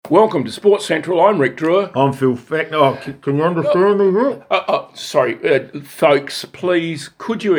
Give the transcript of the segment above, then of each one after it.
Welcome to Sports Central. I'm Rick Drewer. I'm Phil Fackner. Oh, can you understand me, Rick? Sorry, folks. Please, could you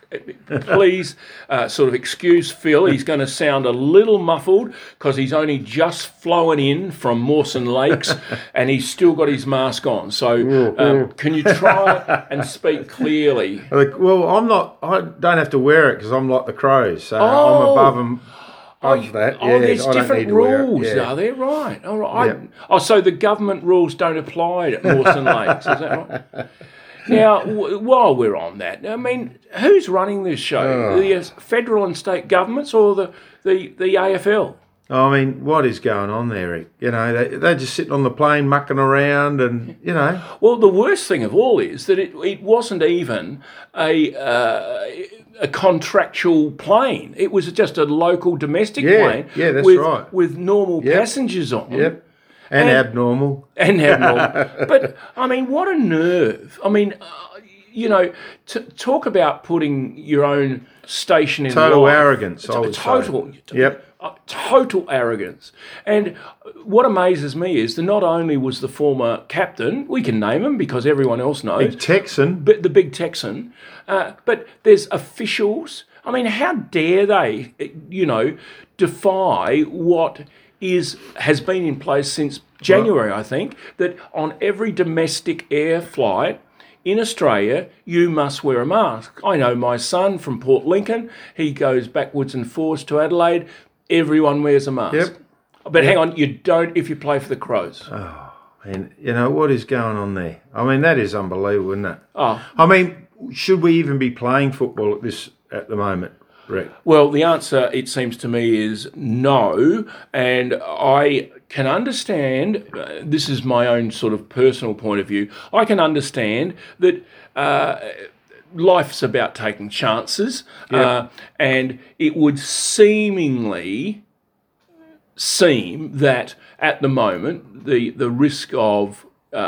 sort of excuse Phil? He's going to sound a little muffled because he's only just flown in from Mawson Lakes and he's still got his mask on. So, can you try and speak clearly? Well, I don't have to wear it because I'm like the Crows, so I'm above them. That. There's different rules, are there? Right. All right. Yeah. So the government rules don't apply at Mawson Lakes, is that right? Now, while we're on that, I mean, who's running this show? The federal and state governments or the AFL? I mean, what is going on there, Rick? You know, they're just sitting on the plane mucking around and, you know. Well, the worst thing of all is that it wasn't even a contractual plane. It was just a local domestic plane. Yeah, that's right. With normal passengers on. Yep. And abnormal. But, I mean, what a nerve. I mean, talk about putting your own station in total life. Arrogance, I would say. Total arrogance. And what amazes me is that not only was the former captain, we can name him because everyone else knows. Big Texan. But the big Texan. But there's officials. I mean, how dare they, defy what has been in place since January, I think, that on every domestic air flight in Australia, you must wear a mask. I know my son from Port Lincoln, he goes backwards and forwards to Adelaide, everyone wears a mask. Yep. But hang on, you don't if you play for the Crows. Oh, and you know, what is going on there? I mean, that is unbelievable, isn't it? Oh. I mean, should we even be playing football at the moment, Rick? Well, the answer, it seems to me, is no. And I can understand, this is my own sort of personal point of view, I can understand that life's about taking chances. And it would seem that at the moment, the risk of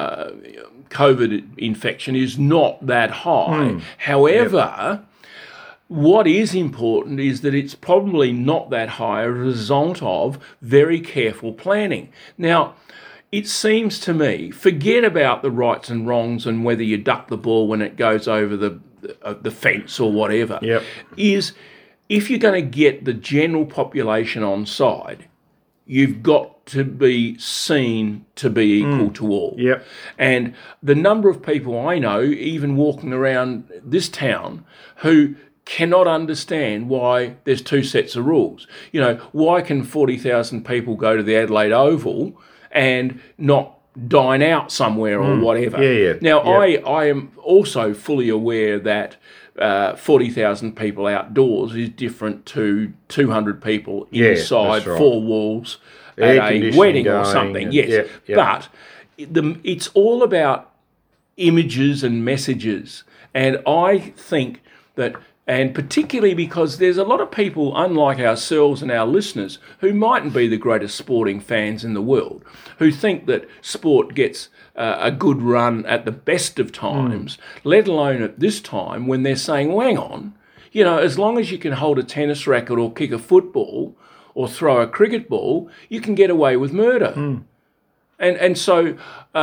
COVID infection is not that high. However, what is important is that it's probably not that high as a result of very careful planning. Now, it seems to me, forget about the rights and wrongs and whether you duck the ball when it goes over the fence or whatever, is if you're going to get the general population on side, you've got to be seen to be equal to all. Yep. And the number of people I know, even walking around this town, who cannot understand why there's two sets of rules. You know, why can 40,000 people go to the Adelaide Oval and not dine out somewhere or whatever? Now, I am also fully aware that 40,000 people outdoors is different to 200 people inside four walls at a wedding or something. But it's all about images and messages. And I think that, and particularly because there's a lot of people, unlike ourselves and our listeners, who mightn't be the greatest sporting fans in the world, who think that sport gets a good run at the best of times, let alone at this time when they're saying, well, hang on, as long as you can hold a tennis racket or kick a football or throw a cricket ball, you can get away with murder. And so...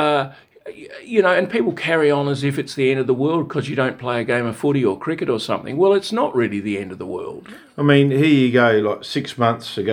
and people carry on as if it's the end of the world because you don't play a game of footy or cricket or something. Well, it's not really the end of the world. I mean, here you go, like 6 months ago,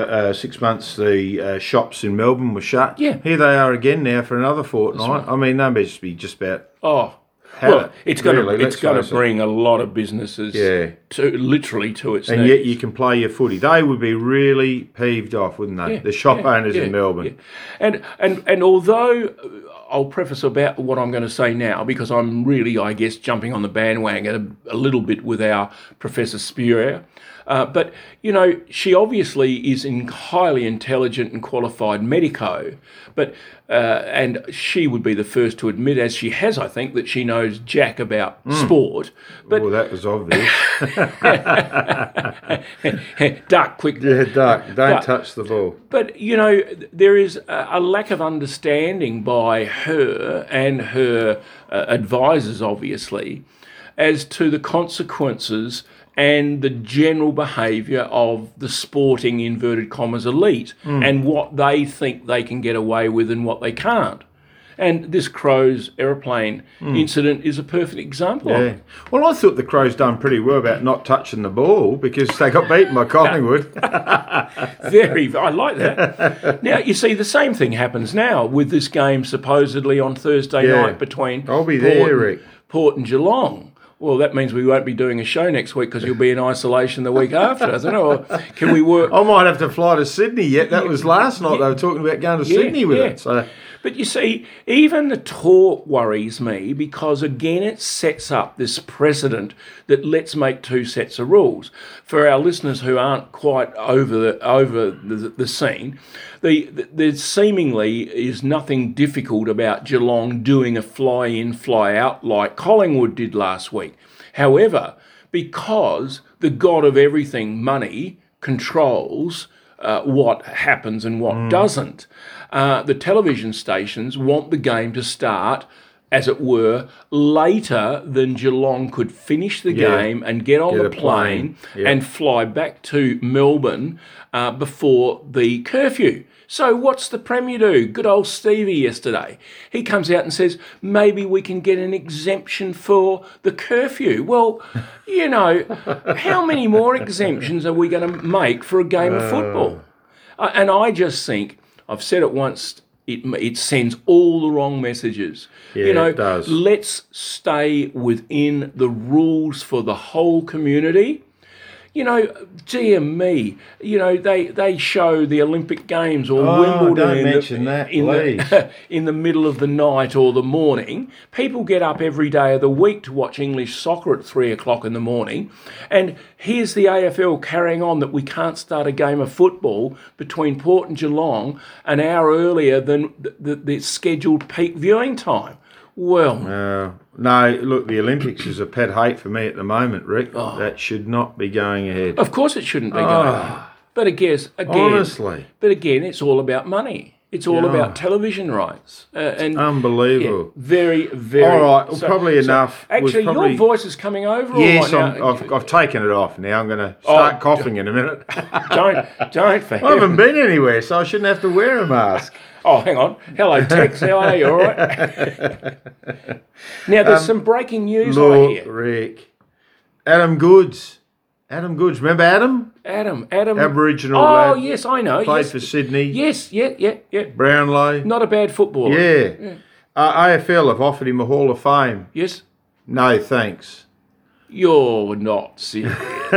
the shops in Melbourne were shut. Yeah. Here they are again now for another fortnight. Right. I mean, they must be just about... It's going to bring a lot of businesses literally to its knees. And yet you can play your footy. They would be really peeved off, wouldn't they? The shop owners in Melbourne. Yeah. And although I'll preface about what I'm going to say now because I'm really, I guess, jumping on the bandwagon a little bit with our Professor Spurrier. But, she obviously is highly intelligent and qualified medico, but and she would be the first to admit, as she has, I think, that she knows jack about sport. But that was obvious. Duck, quick. Yeah, duck. Don't touch the ball. But, there is a lack of understanding by her and her advisors, obviously, as to the consequences and the general behaviour of the sporting, inverted commas, elite and what they think they can get away with and what they can't. And this Crows aeroplane incident is a perfect example of it. Well, I thought the Crows done pretty well about not touching the ball because they got beaten by Collingwood. I like that. Now, you see, the same thing happens now with this game supposedly on Thursday night between I'll be there, Rick. Port and Geelong. Well, that means we won't be doing a show next week because you'll be in isolation the week after. I don't know. Can we work? I might have to fly to Sydney yet. That was last night. They were talking about going to Sydney with it. So. But you see, even the talk worries me because, again, it sets up this precedent that let's make two sets of rules. For our listeners who aren't quite over the scene, there seemingly is nothing difficult about Geelong doing a fly-in, fly-out like Collingwood did last week. However, because the god of everything, money, controls what happens and what doesn't, the television stations want the game to start, as it were, later than Geelong could finish the game and get on the plane and fly back to Melbourne before the curfew. So what's the Premier do? Good old Stevie yesterday. He comes out and says, maybe we can get an exemption for the curfew. Well, you know, how many more exemptions are we going to make for a game of football? And I just think, I've said it once, it sends all the wrong messages. Yeah, you know, it does. Let's stay within the rules for the whole community. You know, dear me, you know, they show the Olympic Games or Wimbledon don't mention that, please. In the middle of the night or the morning. People get up every day of the week to watch English soccer at 3 o'clock in the morning. And here's the AFL carrying on that we can't start a game of football between Port and Geelong an hour earlier than the scheduled peak viewing time. Well, no, look, the Olympics is a pet hate for me at the moment, Rick. That should not be going ahead. Of course it shouldn't be going on. But again, honestly. But again, it's all about money. It's all about television rights. And unbelievable. Very, very... All right, well, probably enough. Actually, your voice is coming over. Yes, right now. I've taken it off now. I'm going to start coughing in a minute. Don't for I haven't been anywhere, so I shouldn't have to wear a mask. Oh, hang on. Hello, Tex. How are you? All right? Now, there's some breaking news I hear. Rick. Adam Goods. Remember Adam? Adam. Aboriginal lad. Oh, yes, I know. Played for Sydney. Yes, yeah. Brownlow. Not a bad footballer. Yeah. AFL have offered him a Hall of Fame. Yes. No, thanks. You're not serious.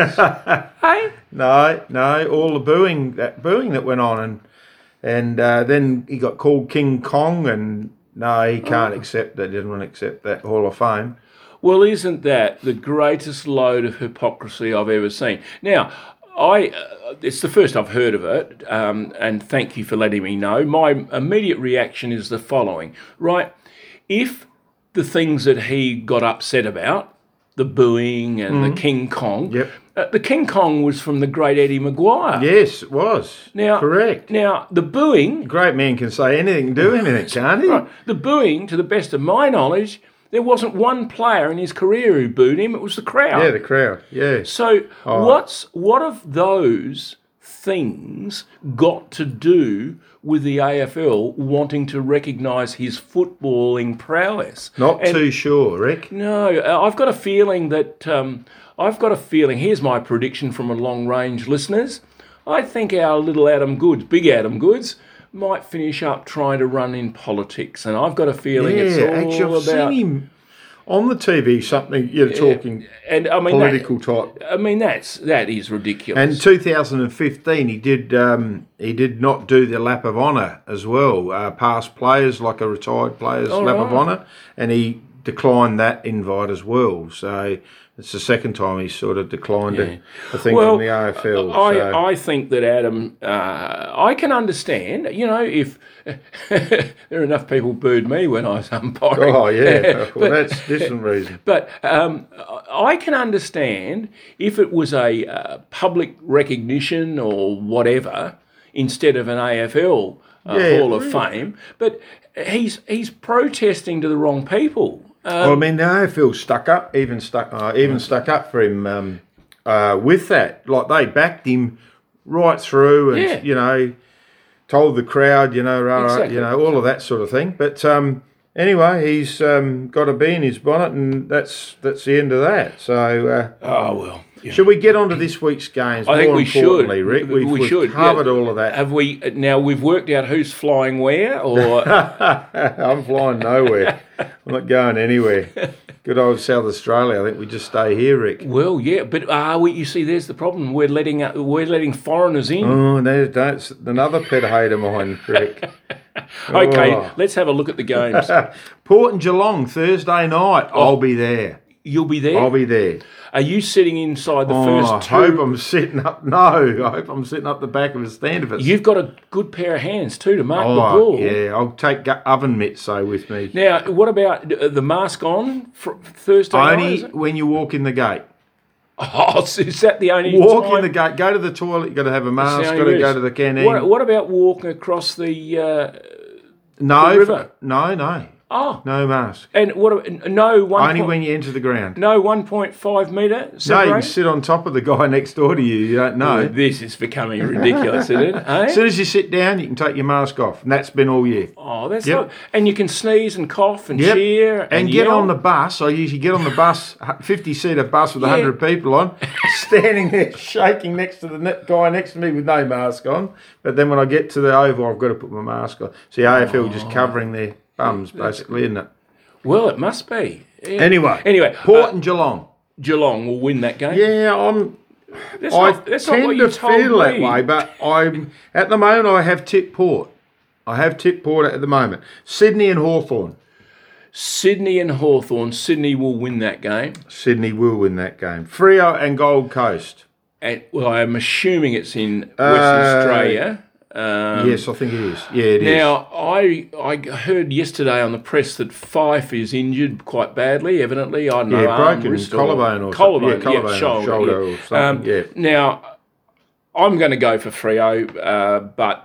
Hey? No. All the booing that went on, and then he got called King Kong, and no, he can't accept that. Didn't want to accept that Hall of Fame. Well, isn't that the greatest load of hypocrisy I've ever seen? Now, it's the first I've heard of it, and thank you for letting me know. My immediate reaction is the following, right? If the things that he got upset about, the booing and the King Kong, the King Kong was from the great Eddie Maguire. Yes, it was. Correct. Now, the booing... Great man can say anything, do anything, can't he? Right, the booing, to the best of my knowledge... There wasn't one player in his career who booed him. It was the crowd. Yeah, the crowd. Yeah. So what have those things got to do with the AFL wanting to recognise his footballing prowess? Not too sure, Rick. No, I've got a feeling that... Here's my prediction from a long-range listeners. I think our little Adam Goods, big Adam Goods... might finish up trying to run in politics, and I've got a feeling it's all I've about... seen him on the TV, something you're talking, and I mean political type. I mean that is ridiculous. And 2015, he did not do the lap of honour as well. Past players, like a retired player's lap of honour, and he declined that invite as well. So it's the second time he's sort of declined a thing from the AFL. I think that Adam, I can understand, you know, if there are enough people booed me when I was umpiring. Oh, yeah. Well, that's a different reason. But I can understand if it was a public recognition or whatever instead of an AFL Hall of Fame. But he's protesting to the wrong people. Well, I mean, the AFL stuck up for him with that. Like, they backed him right through and, told the crowd, Exactly. all of that sort of thing. But anyway, he's got a bee in his bonnet, and that's the end of that. So, should we get on to this week's games? I think we should, Rick. We should covered all of that. Have we? Now we've worked out who's flying where, or I'm flying nowhere. I'm not going anywhere. Good old South Australia. I think we just stay here, Rick. Well, yeah, but you see, there's the problem. We're letting foreigners in. Oh, that's another pet hate of mine, Rick. Okay, let's have a look at the games. Port and Geelong, Thursday night. I'll be there. You'll be there? I'll be there. Are you sitting inside the first two? I hope I'm sitting up. No, I hope I'm sitting up the back of a stand of it. You've got a good pair of hands too to mark the ball. Yeah, I'll take oven mitts with me. Now, what about the mask on for Thursday night? Only when you walk in the gate. Oh, is that the only walk time? in the gate? Go to the toilet. You've got to have a mask. Got to go to the canteen. What about walking across the river? No. Oh, no mask. And what? No one. Only when you enter the ground. No 1.5 metre separation? No, you can sit on top of the guy next door to you. You don't know. Well, this is becoming ridiculous, isn't it? Eh? As soon as you sit down, you can take your mask off, and that's been all year. Oh, that's not. And you can sneeze and cough and cheer and get on the bus. I usually get on the bus, 50-seater bus with 100 people on, standing there shaking next to the guy next to me with no mask on. But then when I get to the oval, I've got to put my mask on. See, AFL just covering their bums, basically, isn't it? Well, it must be. Yeah. Anyway, Port and Geelong. Geelong will win that game. Yeah, I tend to feel that way, but at the moment I have tipped Port. At the moment. Sydney and Hawthorn. Sydney will win that game. Freo and Gold Coast. Well, I'm assuming it's in Western Australia. Yes, I think it is. Yeah, it is. Now, I heard yesterday on the press that Fife is injured quite badly, evidently. I don't know, broken collarbone or collarbone, collarbone shoulder or something. Now, I'm going to go for Freo, but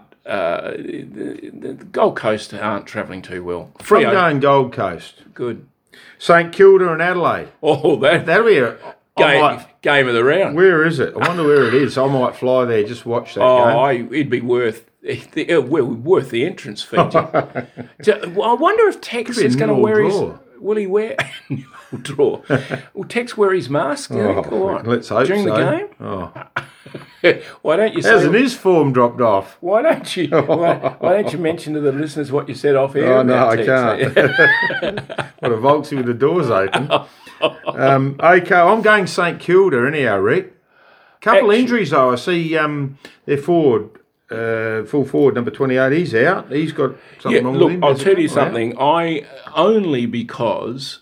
the Gold Coast aren't travelling too well. Freo. I'm going Gold Coast. Good. St Kilda and Adelaide. Oh, that'll be a game of the round. Where is it? I wonder where it is. I might fly there, just watch that game. It'd be worth the entrance fee. I wonder if Tex is going to wear his... Will he wear... draw. Will Tex wear his mask? Let's hope during the game? Oh. Why don't you say... Hasn't his form dropped off? Why don't you mention to the listeners what you said off air? Oh, no, I can't. What a Volksy with the doors open. Okay, I'm going St Kilda anyhow, Rick. Couple injuries though. I see their forward, full forward number 28. He's out. He's got something wrong with him. I'll tell you something. Only because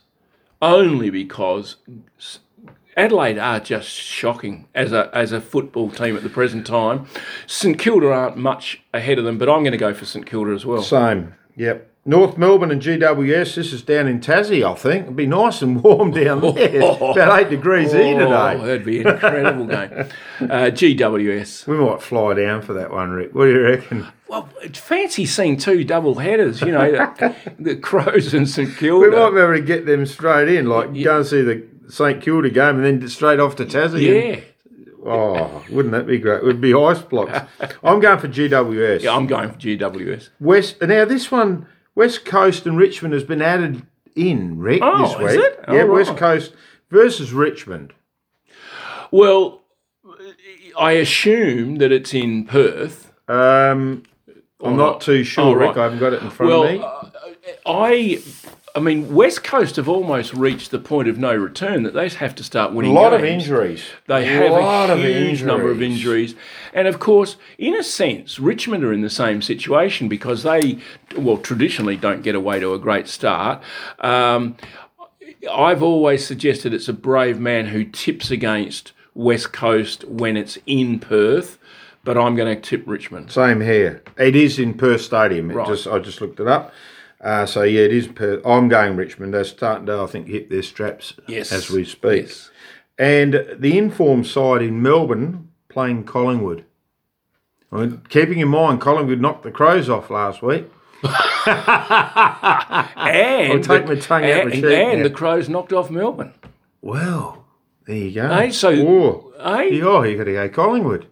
Adelaide are just shocking as a football team at the present time. St Kilda aren't much ahead of them, but I'm going to go for St Kilda as well. Same. Yep. North Melbourne and GWS, this is down in Tassie, I think. It'll be nice and warm down there. About 8 degrees here today. That'd be an incredible game. GWS. We might fly down for that one, Rick. What do you reckon? Well, it's fancy seeing two double headers, the Crows and St Kilda. We might be able to get them straight in, go and see the St Kilda game and then straight off to Tassie. Yeah. Oh, wouldn't that be great? It would be ice blocks. I'm going for GWS. Yeah, I'm going for GWS. Now, this one... West Coast and Richmond has been added in, Rick, this week. Is it? Yeah, right. West Coast versus Richmond. Well, I assume that it's in Perth. I'm not too sure, Rick. I haven't got it in front of me. I mean, West Coast have almost reached the point of no return that they have to start winning games. A lot of injuries. They have a huge number of injuries. And, of course, in a sense, Richmond are in the same situation because they, traditionally don't get away to a great start. I've always suggested it's a brave man who tips against West Coast when it's in Perth, but I'm going to tip Richmond. Same here. It is in Perth Stadium. I just looked it up. It is Perth. I'm going Richmond. They're starting to, I think, hit their straps as we speak. Yes. And the informed side in Melbourne playing Collingwood. I mean, keeping in mind, Collingwood knocked the Crows off last week. I'll take my tongue out my cheek. And the Crows knocked off Melbourne. Well, There you go. Hey, so, you got to go Collingwood.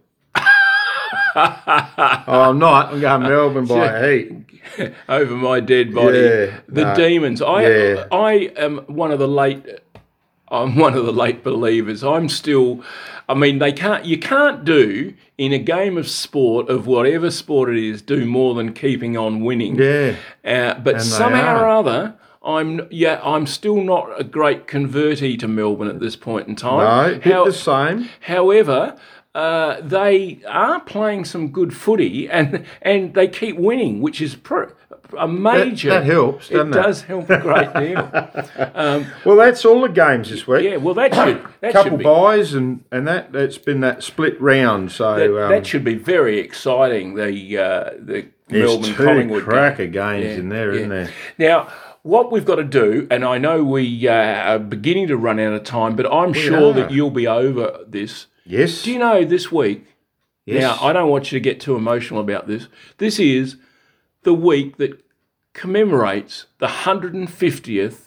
I'm not. I'm going Melbourne by a heat. Over my dead body. Yeah, the Demons. I am one of the late. I'm one of the late believers. I'm still. I mean, you can't do in a game of sport, of whatever sport it is, do more than keeping on winning. Yeah. But And somehow or other, I'm still not a great convertee to Melbourne at this point in time. No, the same. However, they are playing some good footy, and they keep winning, which is a major. That helps, doesn't it? It does help a great deal. Well, that's all the games this week. Yeah, well, that should couple be, buys and that's been that split round. So that should be very exciting. The Melbourne Collingwood cracker games in there, isn't there? Now, what we've got to do, and I know we are beginning to run out of time, but I'm sure that you'll be over this. Yes. Do you know this week? Yes. Now, I don't want you to get too emotional about this. This is the week that commemorates the 150th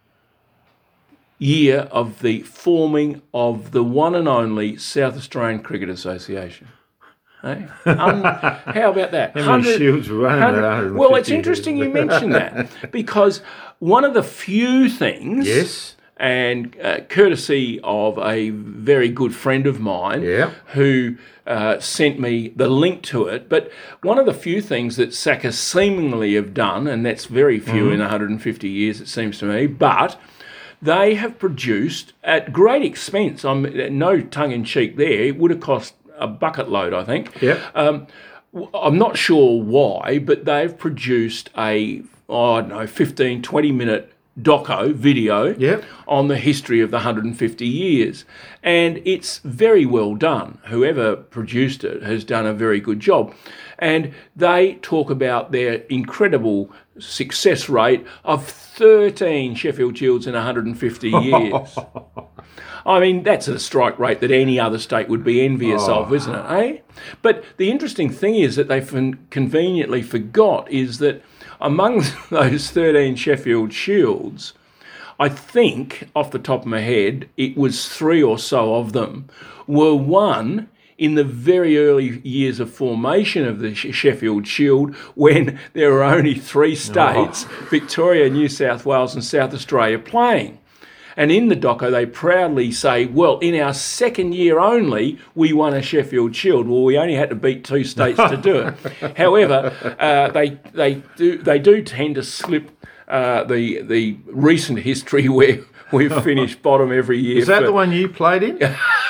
year of the forming of the one and only South Australian Cricket Association. Hey? How about that? How many shields were running at 150? Well, it's interesting you mention that, because one of the few things... Yes. And courtesy of a very good friend of mine who sent me the link to it. But one of the few things that Saka seemingly have done, and that's very few in 150 years, it seems to me, but they have produced, at great expense, I'm no tongue-in-cheek there, it would have cost a bucket load, I think. Yeah. I'm not sure why, but they've produced I don't know, 15, 20-minute video on the history of the 150 years. And it's very well done. Whoever produced it has done a very good job. And they talk about their incredible success rate of 13 Sheffield Shields in 150 years. I mean, that's a strike rate that any other state would be envious of, isn't it, eh? But the interesting thing is that they conveniently forgot is that among those 13 Sheffield Shields, I think, off the top of my head, it was 3 or so of them were won in the very early years of formation of the Sheffield Shield, when there were only 3 states, Victoria, New South Wales and South Australia, playing. And in the doco, they proudly say, well, in our second year only, we won a Sheffield Shield. Well, we only had to beat 2 states to do it. However, they do tend to slip the recent history where we've finished bottom every year. Is that the one you played in?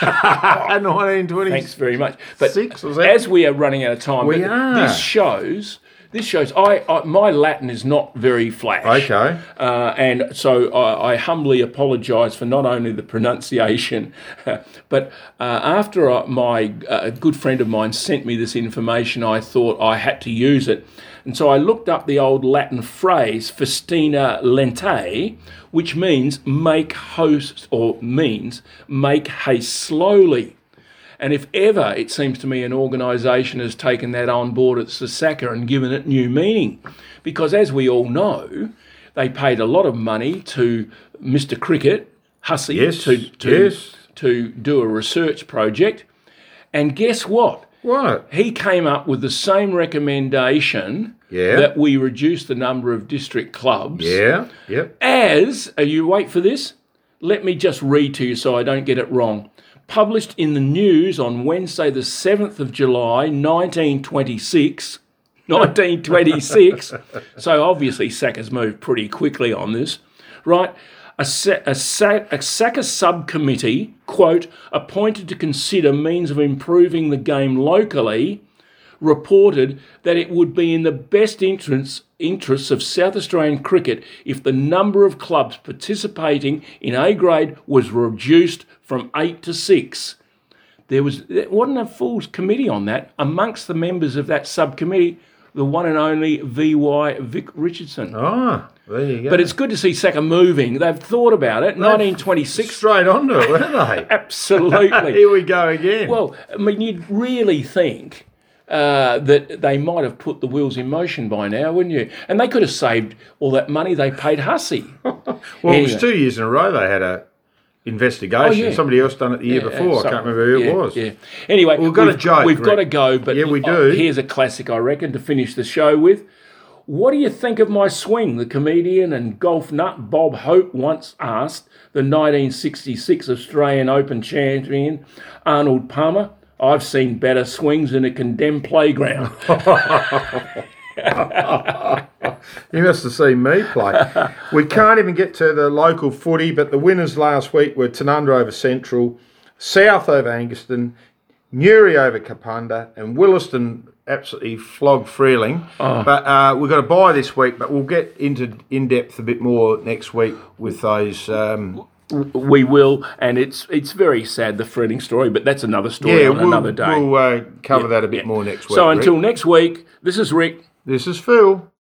1920. Thanks very much. But was that? As we are running out of time, this shows... my Latin is not very flash. Okay. And so I humbly apologise for not only the pronunciation, but after my good friend of mine sent me this information, I thought I had to use it. And so I looked up the old Latin phrase, festina lentae, which means make haste slowly. And if ever, it seems to me, an organisation has taken that on board at Saka and given it new meaning. Because as we all know, they paid a lot of money to Mr. Cricket, Hussey, to do a research project. And guess what? What? He came up with the same recommendation that we reduce the number of district clubs. Yeah, yep. You wait for this? Let me just read to you so I don't get it wrong. Published in the News on Wednesday the 7th of July, 1926. 1926. So obviously Saka's moved pretty quickly on this. Right? A Saka subcommittee, quote, appointed to consider means of improving the game locally, reported that it would be in the best interests of South Australian cricket if the number of clubs participating in A grade was reduced from 8 to 6. There wasn't a full committee on that. Amongst the members of that subcommittee, the one and only V.Y. Vic Richardson. Oh, there you go. But it's good to see Saka moving. They've thought about it. 1926. Straight onto it, weren't they? Absolutely. Here we go again. Well, I mean, you'd really think that they might have put the wheels in motion by now, wouldn't you? And they could have saved all that money they paid Hussey. Well, anyway. It was 2 years in a row they had a investigation. Oh, yeah. Somebody else done it the year before. I can't remember who it was. Yeah. Anyway, We've got a joke, We've got to Rick. go, but Yeah, we do. Here's a classic, I reckon, to finish the show with. What do you think of my swing? The comedian and golf nut Bob Hope once asked the 1966 Australian Open champion Arnold Palmer. I've seen better swings in a condemned playground. You must have seen me play. We can't even get to the local footy, but the winners last week were Tanunda over Central, South over Angaston, Newry over Kapunda, and Williston absolutely flogged Freeling. But we've got a bye this week, but we'll get into in-depth a bit more next week with those... We will, and it's very sad, the Freeling story, but that's another story on another day. We'll cover that a bit more next week. So Rick. until next week, this is Rick. This is Phil.